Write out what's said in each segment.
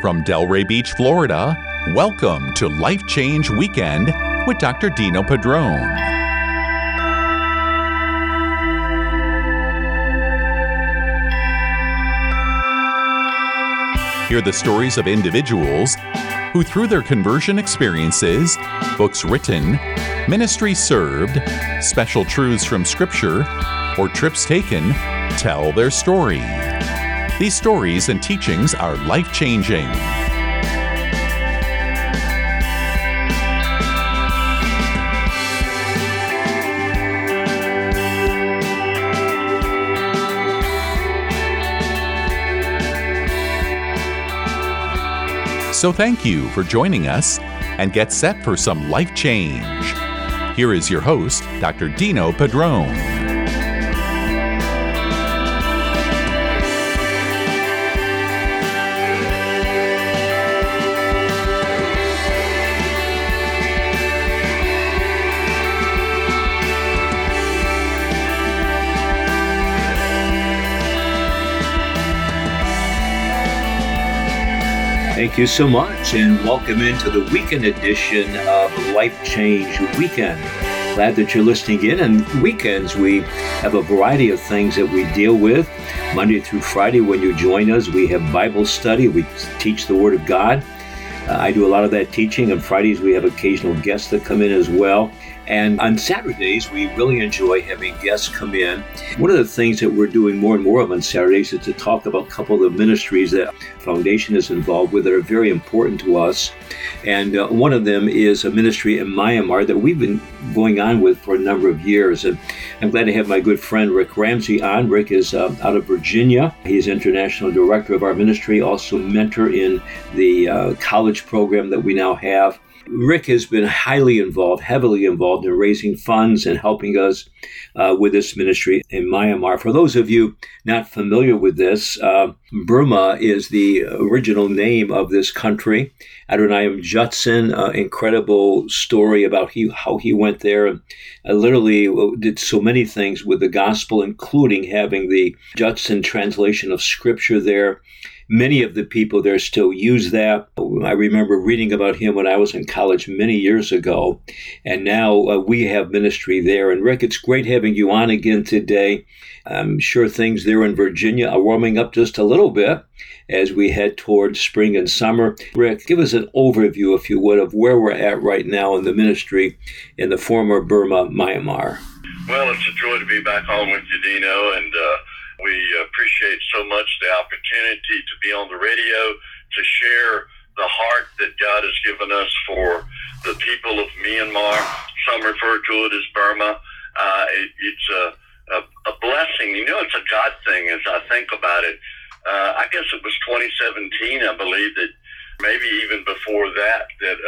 From Delray Beach, Florida, welcome to Life Change Weekend with Dr. Dino Padrone. Hear the stories of individuals who, through their conversion experiences, books written, ministry served, special truths from Scripture, or trips taken, tell their story. These stories and teachings are life-changing. So thank you for joining us and get set for some life change. Here is your host, Dr. Dino Padrone. Thank you so much, and welcome into the weekend edition of Life Change Weekend. Glad that you're listening in. And weekends, we have a variety of things that we deal with. Monday through Friday, when you join us, we have Bible study. We teach the Word of God. I do a lot of that teaching. On Fridays, we have occasional guests that come in as well. And on Saturdays, we really enjoy having guests come in. One of the things that we're doing more and more of on Saturdays is to talk about a couple of the ministries that Foundation is involved with that are very important to us. And one of them is a ministry in Myanmar that we've been going on with for a number of years. And I'm glad to have my good friend Rick Ramsey on. Rick is out of Virginia. He's international director of our ministry, also mentor in the college program that we now have. Rick has been heavily involved in raising funds and helping us with this ministry in Myanmar. For those of you not familiar with this, Burma is the original name of this country. Adoniram Judson, incredible story about how he went there and literally did so many things with the gospel, including having the Judson translation of Scripture there. Many of the people there still use that. I remember reading about him when I was in college many years ago, and now we have ministry there. And Rick, it's great having you on again today. I'm sure things there in Virginia are warming up just a little bit as we head towards spring and summer. Rick, give us an overview, if you would, of where we're at right now in the ministry in the former Burma, Myanmar. Well, it's a joy to be back on with you, Dino, and we appreciate so much the opportunity to be on the radio, to share the heart that God has given us for the people of Myanmar. Some refer to it as Burma. It's a blessing. You know, it's a God thing as I think about it. I guess it was 2017, I believe, that maybe even before that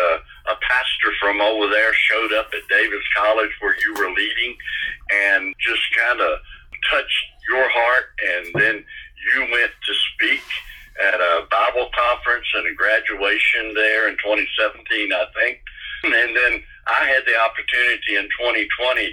a pastor from over there showed up at Davis College where you were leading and just kind of touched your heart, and then you went to speak at a Bible conference and a graduation there in 2017, I think. And then I had the opportunity in 2020,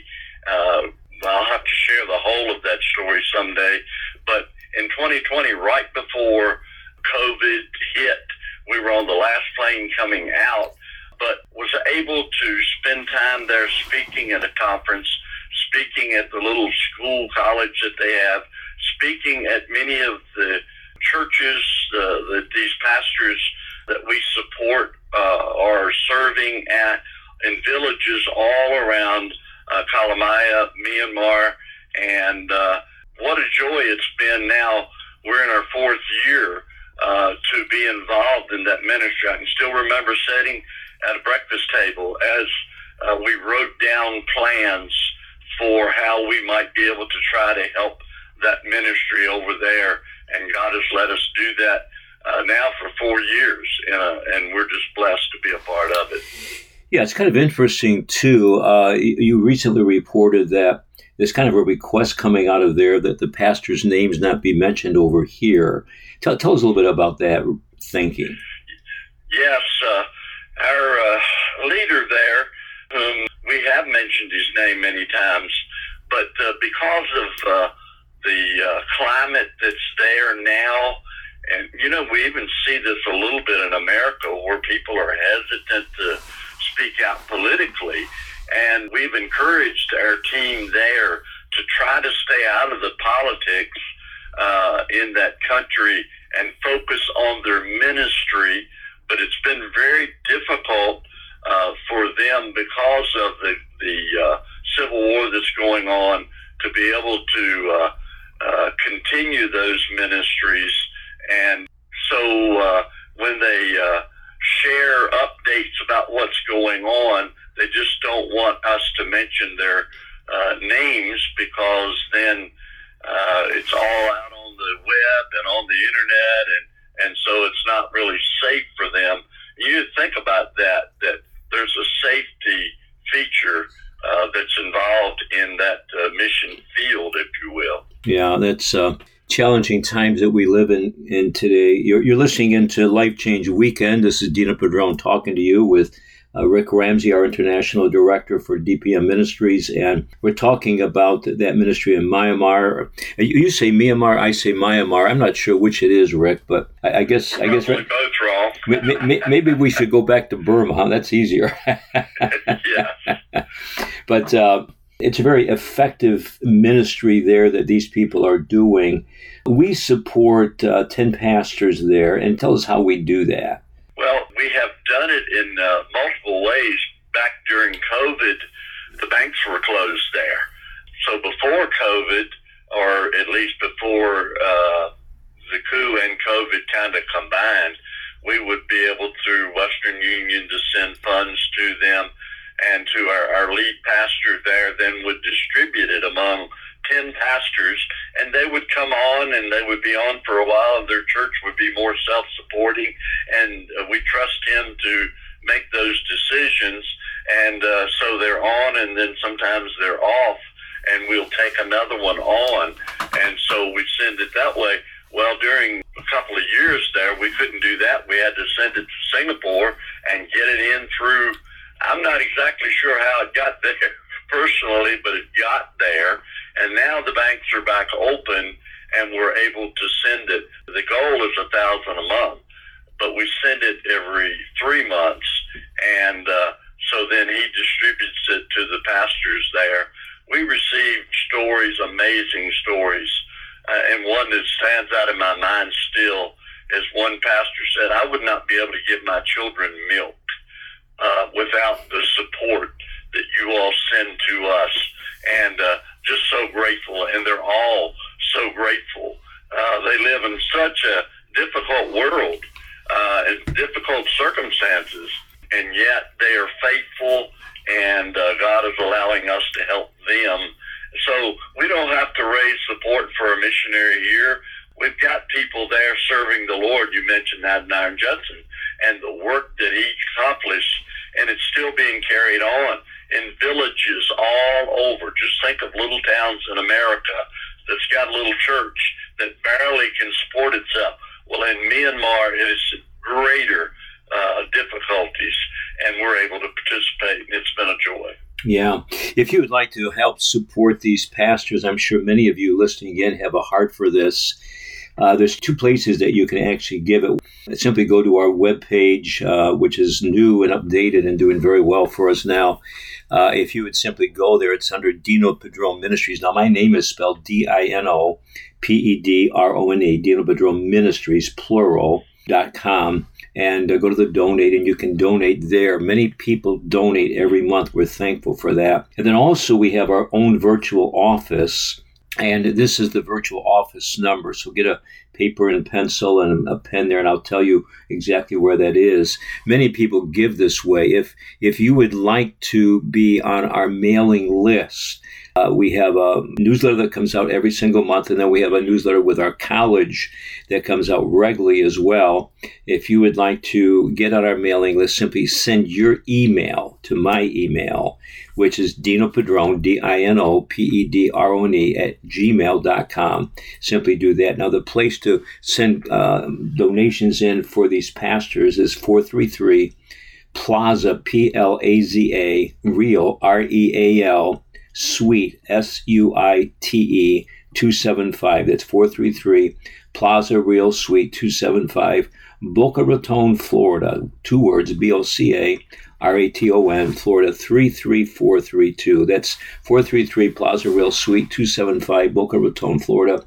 I'll have to share the whole of that story someday, but in 2020, right before COVID hit, we were on the last plane coming out, but was able to spend time there speaking at a conference, speaking at the little school college that they have, speaking at many of the churches that these pastors that we support are serving at in villages all around Kalamaya, Myanmar, and what a joy it's been. Now we're in our fourth year to be involved in that ministry. I can still remember sitting at a breakfast table as we wrote down plans for how we might be able to try to help that ministry over there. And God has let us do that now for 4 years, and we're just blessed to be a part of it. Yeah, it's kind of interesting, too. You recently reported that there's kind of a request coming out of there that the pastor's names not be mentioned over here. Tell us a little bit about that thinking. Yes, our leader there, whom we have mentioned his name many times, but because of the climate that's there now And, we even see this a little bit in America where people are hesitant to speak out politically. And we've encouraged our team there to try to stay out of the politics in that country and focus on their ministry. But it's been very difficult for them because of the civil war that's going on to be able to continue those ministries. And so when they share updates about what's going on, they just don't want us to mention their names, because then it's all out on the web and on the internet, and so it's not really safe for them. You think about that there's a safety feature that's involved in that mission field, if you will. Yeah, that's challenging times that we live in today. You're listening into Life Change Weekend. This is Dino Padron talking to you with Rick Ramsey, our International Director for DPM Ministries, and we're talking about that ministry in Myanmar. You say Myanmar, I say Myanmar. I'm not sure which it is, Rick, but I guess both wrong. Maybe we should go back to Burma. Huh? That's easier. Yeah. But it's a very effective ministry there that these people are doing. We support 10 pastors there, and tell us how we do that. Well, we have done it in multiple ways. Back during COVID, the banks were closed there. So before COVID, or at least before the coup and COVID kind of combined, we would be able, through Western Union, to send funds to them, and to our lead pastor there then would distribute it among 10 pastors, and they would come on, and they would be on for a while, and their church would be more self-supporting, and we trust him to make those decisions, and so they're on, and then sometimes they're off, and we'll take another one on, and so we send it that way. Well, during a couple of years there, we couldn't do that. We had to send it to Singapore and get it in through, I'm not exactly sure how it got there personally, but it got there. And now the banks are back open, and we're able to send it. The goal is $1,000 a month, but we send it every 3 months. And so then he distributes it to the pastors there. We received stories, amazing stories. And one that stands out in my mind still is one pastor said, I would not be able to give my children milk without the support that you all send to us. And just so grateful, and they're all so grateful. They live in such a difficult world, in difficult circumstances, and yet they are faithful, and God is allowing us to help them. So we don't have to raise support for a missionary here. We've got people there serving the Lord. You mentioned Adoniram Judson and the work that he accomplished, and it's still being carried on in villages all over. Just think of little towns in America that's got a little church that barely can support itself. Well, in Myanmar, it is greater difficulties, and we're able to participate, and it's been a joy. Yeah. If you would like to help support these pastors, I'm sure many of you listening in have a heart for this. There's 2 places that you can actually give it. Simply go to our webpage, which is new and updated and doing very well for us now. If you would simply go there, it's under Dino Padron Ministries. Now, my name is spelled DINOPEDRONE, Dino Padron Ministries, plural.com. And go to the donate, and you can donate there. Many people donate every month. We're thankful for that. And then also we have our own virtual office, and this is the virtual office number. So get a paper and a pencil and a pen there, and I'll tell you exactly where that is. Many people give this way. If you would like to be on our mailing list, we have a newsletter that comes out every single month, and then we have a newsletter with our college that comes out regularly as well. If you would like to get on our mailing list, simply send your email to my email, which is Dino Padron, DINOPEDRONE @gmail.com. Simply do that. Now, the place to send donations in for these pastors is 433 Plaza, PLAZA, Real, REAL, Suite, SUITE, 275. That's 433 Plaza Real Suite 275, Boca Raton, Florida. 2 words, BOCARATON, Florida 33432. That's 433 Plaza Real Suite 275, Boca Raton, Florida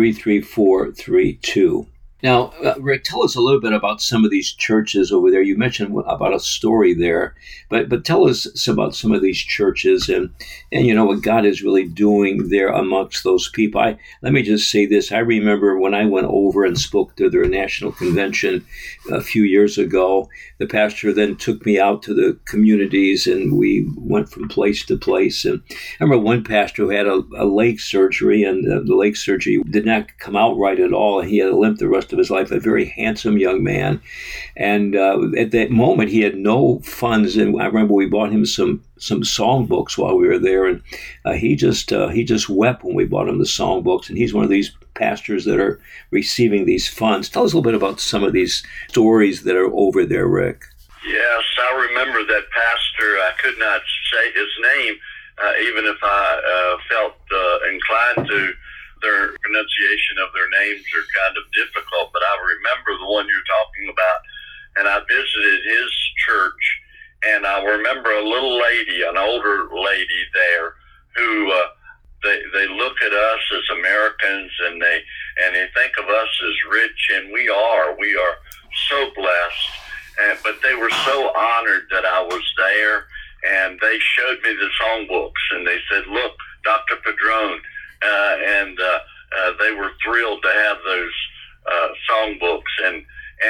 33432. Now, Rick, tell us a little bit about some of these churches over there. You mentioned about a story there, but tell us about some of these churches and what God is really doing there amongst those people. Let me just say this. I remember when I went over and spoke to their national convention a few years ago, the pastor then took me out to the communities and we went from place to place. And I remember one pastor who had a leg surgery, and the leg surgery did not come out right at all. He had a limp the rest of his life, a very handsome young man. And at that moment, he had no funds. And I remember we bought him some songbooks while we were there. And he just wept when we bought him the songbooks. And he's one of these pastors that are receiving these funds. Tell us a little bit about some of these stories that are over there, Rick. Yes, I remember that pastor. I could not say his name, even if I felt inclined to. Their pronunciation of their names are kind of difficult, but I remember the one you're talking about, and I visited his church, and I remember a little lady, an older lady there, who they look at us as Americans, and they think of us as rich, and we are so blessed, but they were so honored that I was there, and they showed me the songbooks, and they said, "Look, Dr. Padron," and they were thrilled to have those songbooks. And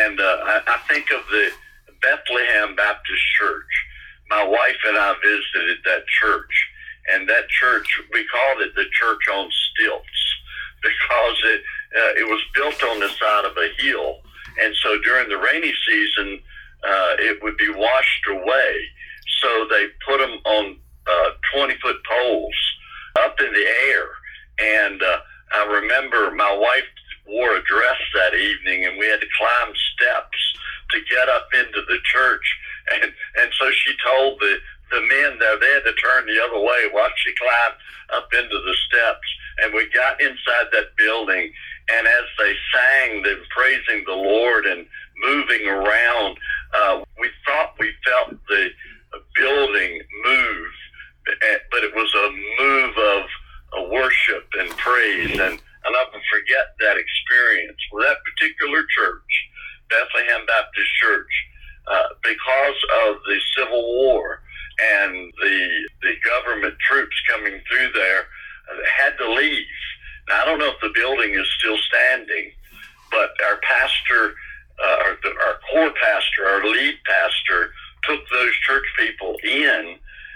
I think of the Bethlehem Baptist Church. My wife and I visited that church, and that church, we called it the church on stilts because it was built on the side of a hill. And so during the rainy season, it would be washed away. So they put them on 20-foot poles up in the air. And I remember my wife wore a dress that evening, and we had to climb steps to get up into the church. And so she told the men there, they had to turn the other way while she climbed up into the steps. And we got inside that building, and as they sang, they were praising the Lord and moving around, we thought we felt the building move, but it was a move of worship and praise, and I'll never forget that experience. Well, that particular church, Bethlehem Baptist Church, because of the Civil War and the government troops coming through there, had to leave. Now, I don't know if the building is still standing, but our pastor, our core pastor, our lead pastor, took those church people in,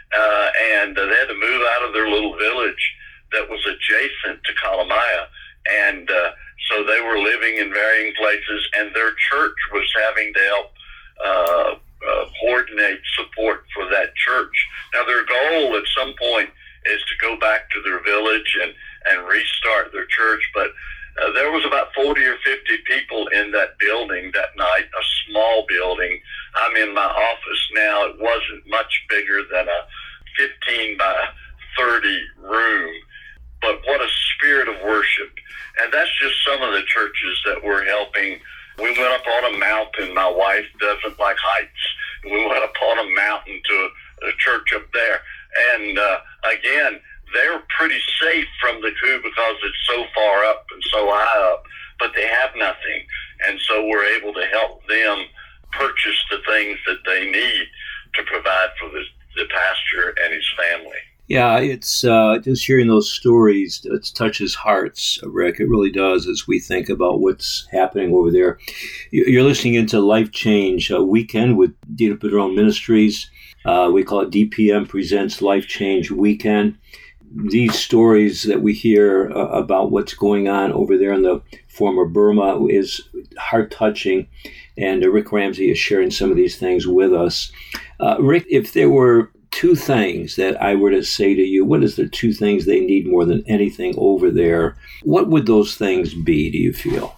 and they had to move out of their little village that was adjacent to Kalamaya, and so they were living in varying places, and their church was having to help coordinate support for that church. Now, their goal at some point is to go back to their village and restart their church, but there was about 40 or 50 people in that building that night, a small building. I'm in my office now. It wasn't much bigger than a 15 by 30 room. But what a spirit of worship. And that's just some of the churches that we're helping. We went up on a mountain. My wife doesn't like heights. We went up on a mountain to a church up there. And again, they're pretty safe from the coup because it's so far up and so high up, but they have nothing. And so we're able to help them purchase the things that they need to provide for the pastor and his family. Yeah, it's just hearing those stories, it touches hearts, Rick. It really does as we think about what's happening over there. You're listening into Life Change Weekend with Dino Padron Ministries. We call it DPM Presents Life Change Weekend. These stories that we hear about what's going on over there in the former Burma is heart-touching, and Rick Ramsey is sharing some of these things with us. Rick, if there were two things that I were to say to you, what is the two things they need more than anything over there? What would those things be, do you feel?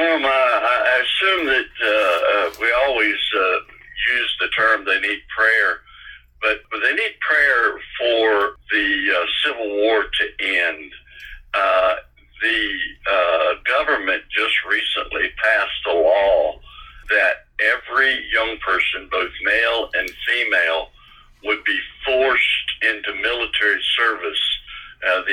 I assume that we always use the term they need prayer, but they need prayer for the Civil War to end.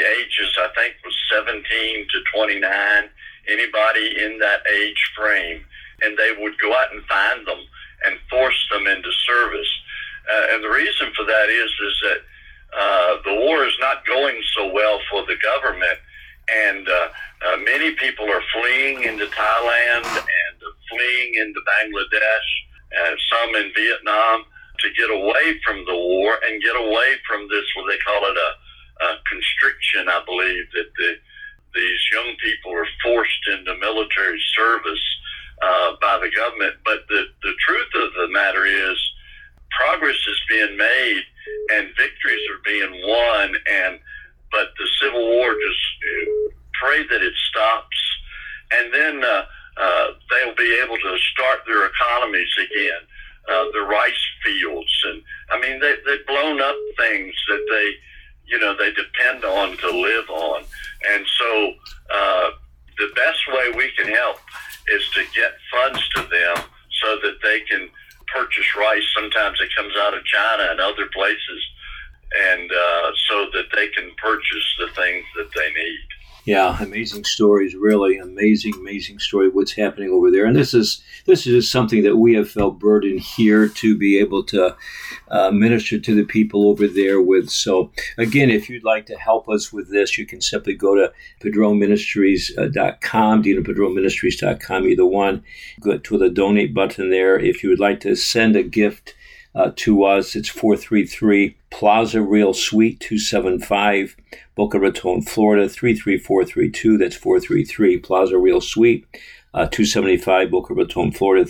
the ages, I think, was 17 to 29, anybody in that age frame, and they would go out and find them and force them into service. And the reason for that is that the war is not going so well for the government, and many people are fleeing into Thailand and fleeing into Bangladesh, some in Vietnam, to get away from the war and get away from this, what they call it, a constriction, I believe, that these young people are forced into military service by the government. But the truth of the matter is progress is being made and victories are being won, but the Civil War, just pray that it stops, and then they'll be able to start their economies again. The rice fields, and I mean they've blown up things that they depend on to live on, and so the best way we can help is to get funds to them so that they can purchase rice. Sometimes it comes out of China and other places, and so that they can purchase the things that they need. Yeah, amazing stories, really amazing story of what's happening over there. And this is something that we have felt burdened here to be able to minister to the people over there with. So again, if you'd like to help us with this, you can simply go to PadronMinistries.com, DinoPadronMinistries.com, either one. Go to the donate button there. If you would like to send a gift to us, it's 433 Plaza Real Suite 275, Boca Raton, Florida 33432. That's 433 Plaza Real Suite 275, Boca Raton, Florida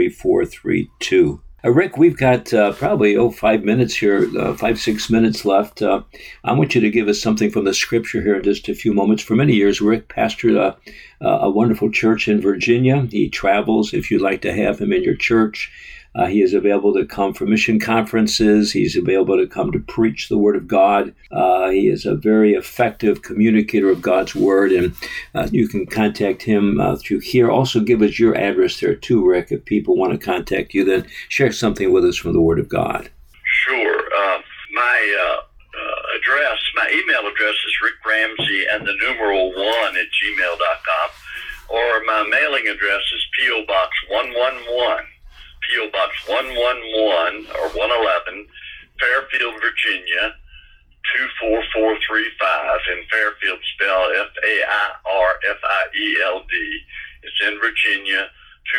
33432. Rick, we've got probably 5 minutes here, 5-6 minutes left. I want you to give us something from the scripture here in just a few moments. For many years, Rick pastored a wonderful church in Virginia. He travels. If you'd like to have him in your church, he is available to come for mission conferences. He's available to come to preach the Word of God. He is a very effective communicator of God's Word, and you can contact him through here. Also, give us your address there too, Rick. If people want to contact you, then share something with us from the Word of God. Sure. My email address is rickramsey and the numeral 1@gmail.com, or my mailing address is P.O. Box 111. P.O. Box 111 or 111, Fairfield, Virginia, 24435, and Fairfield spelled Fairfield. It's in Virginia,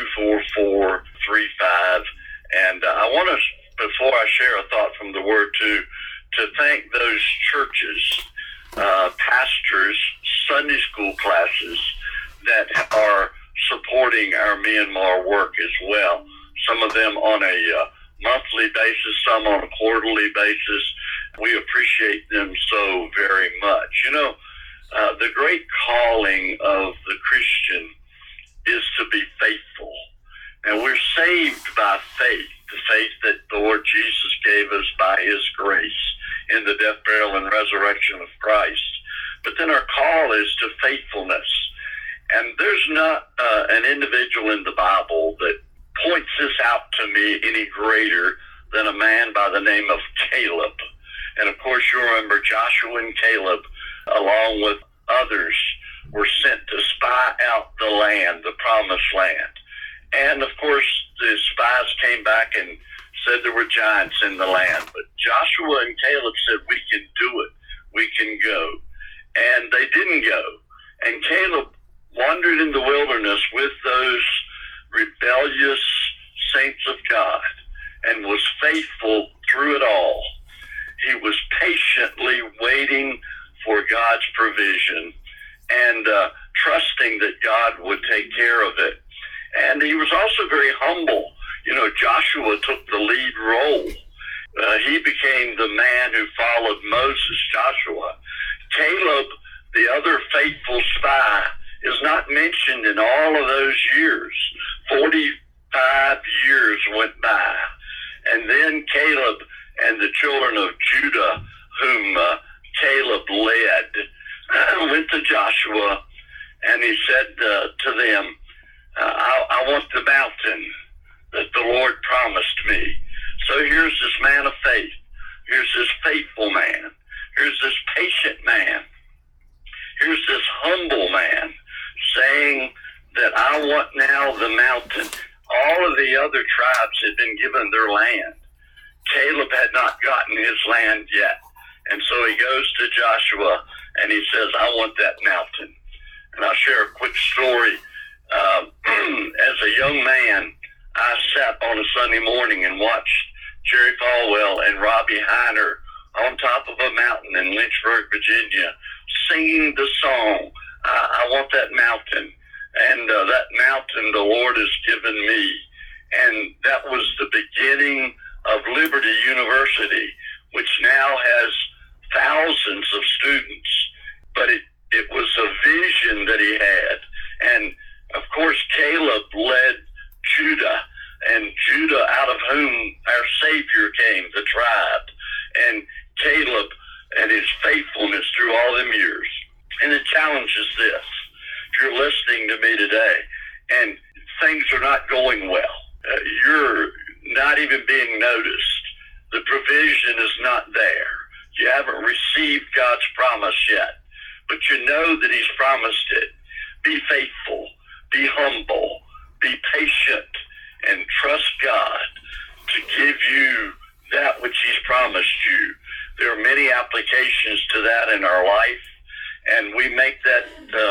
24435. And I want to, before I share a thought from the Word, to thank those churches, pastors, Sunday school classes that are supporting our Myanmar work as well. Some of them on a monthly basis, some on a quarterly basis. We appreciate them so very much. The great calling of the Christian is to be faithful. And we're saved by faith, the faith that the Lord Jesus gave us by His grace in the death, burial, and resurrection of Christ. But then our call is to faithfulness. And there's not an individual in the Bible that points this out to me any greater than a man by the name of Caleb. And of course, you remember Joshua and Caleb, along with others, were sent to spy out the land, the promised land. And of course, the spies came back and said there were giants in the land. But Joshua and Caleb said, we can do it. We can go. And they didn't go. And Caleb wandered in the wilderness with those rebellious saints of God and was faithful through it all. He was patiently waiting for God's provision and trusting that God would take care of it. And he was also very humble. Joshua took the lead role. He became the man who followed Moses, Joshua. Caleb, the other faithful spy, is not mentioned in all of those years. 45 years went by. And then Caleb and the children of Judah, whom Caleb led, went to Joshua, and he said to them, I want the mountain that the Lord promised me. So here's this man of faith. Here's this faithful man. Here's this patient man. humble man, saying that I want now the mountain. All of the other tribes had been given their land. Caleb had not gotten his land yet. And so he goes to Joshua and he says, I want that mountain. And I'll share a quick story. As a young man, I sat on a Sunday morning and watched Jerry Falwell and Robbie Heiner on top of a mountain in Lynchburg, Virginia, singing the song, I want that mountain. And that mountain the Lord has given me. And that was the beginning of Liberty University, which now has thousands of students. But it was a vision that he had. And, of course, Caleb led Judah, and Judah, out of whom our Savior came, the tribe, and Caleb and his faithfulness through all them years. And the challenge is this. If you're listening to me today and things are not going well, you're not even being noticed, the provision is not there, you haven't received God's promise yet, but you know that he's promised it, be faithful, be humble, be patient, and trust God to give you that which he's promised you. There are many applications to that in our life, and we make that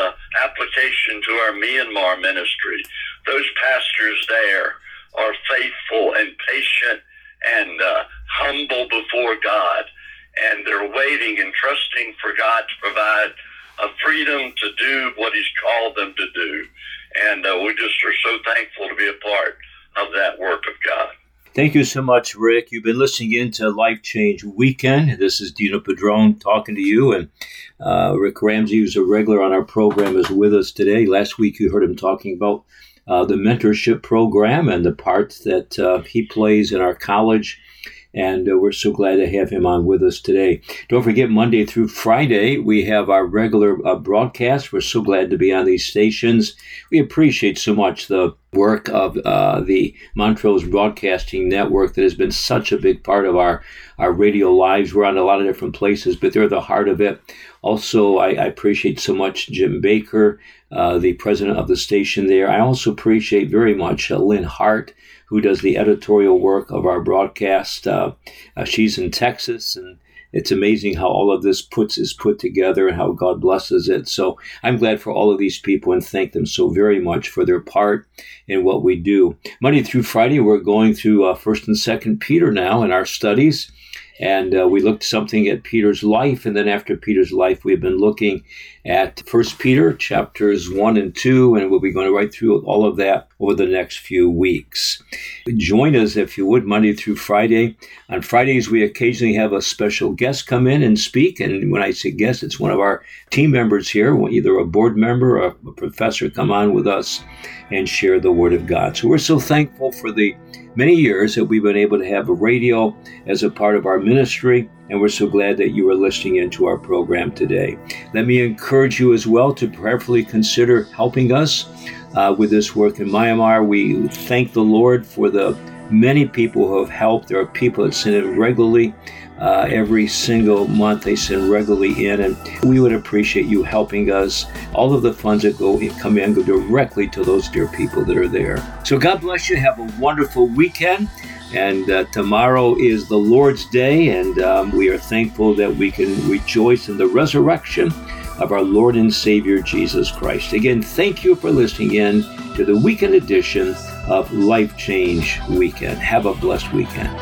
application to our Myanmar ministry. Those pastors there are faithful and patient and humble before God, and they're waiting and trusting for God to provide a freedom to do what he's called them to do. And we just are so thankful to be a part of that work of God. Thank you so much, Rick. You've been listening in to Life Change Weekend. This is Dino Padron talking to you, and Rick Ramsey, who's a regular on our program, is with us today. Last week you heard him talking about the mentorship program and the part that he plays in our college, and we're so glad to have him on with us today. Don't forget, Monday through Friday, we have our regular broadcast. We're so glad to be on these stations. We appreciate so much the work of the Montrose Broadcasting Network that has been such a big part of our radio lives. We're on a lot of different places, but they're the heart of it. Also, I appreciate so much Jim Baker, the president of the station there. I also appreciate very much Lynn Hart, who does the editorial work of our broadcast. She's in Texas, and it's amazing how all of this is put together and how God blesses it. So I'm glad for all of these people and thank them so very much for their part in what we do. Monday through Friday, we're going through 1st and 2nd Peter now in our studies. And we looked something at Peter's life, and then after Peter's life, we've been looking at 1 Peter chapters 1 and 2, and we'll be going right through all of that over the next few weeks. Join us, if you would, Monday through Friday. On Fridays, we occasionally have a special guest come in and speak, and when I say guest, it's one of our team members here, either a board member or a professor, come on with us and share the Word of God. So we're so thankful for the many years that we've been able to have a radio as a part of our ministry, and we're so glad that you are listening into our program today. Let me encourage you as well to prayerfully consider helping us with this work in Myanmar. We thank the Lord for the many people who have helped. There are people that send in regularly. Every single month they send regularly in, and we would appreciate you helping us. All of the funds that come in go directly to those dear people that are there. So God bless you. Have a wonderful weekend. And tomorrow is the Lord's Day, and we are thankful that we can rejoice in the resurrection of our Lord and Savior, Jesus Christ. Again, thank you for listening in to the weekend edition of Life Change Weekend. Have a blessed weekend.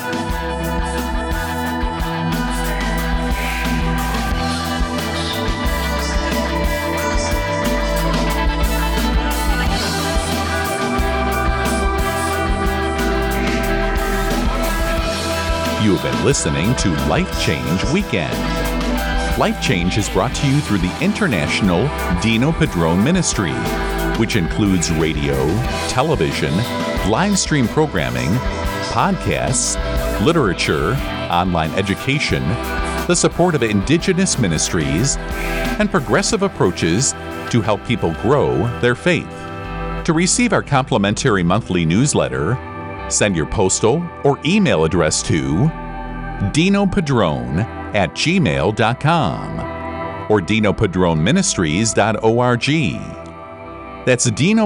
You have been listening to Life Change Weekend. Life Change is brought to you through the International Dino Padron Ministry, which includes radio, television, live stream programming, podcasts, literature, online education, the support of indigenous ministries, and progressive approaches to help people grow their faith. To receive our complimentary monthly newsletter, send your postal or email address to dinopadron@gmail.com or dinopadroneministries.org. That's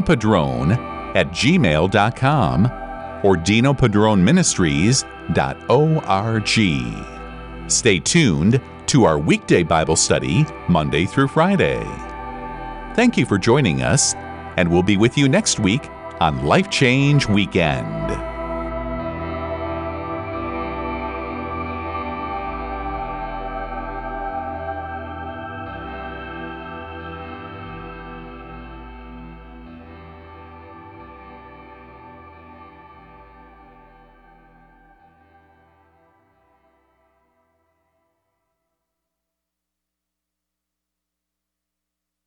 dinopadrone@gmail.com or dinopadroneministries.org. Stay tuned to our weekday Bible study Monday through Friday. Thank you for joining us, and we'll be with you next week on Life Change Weekend.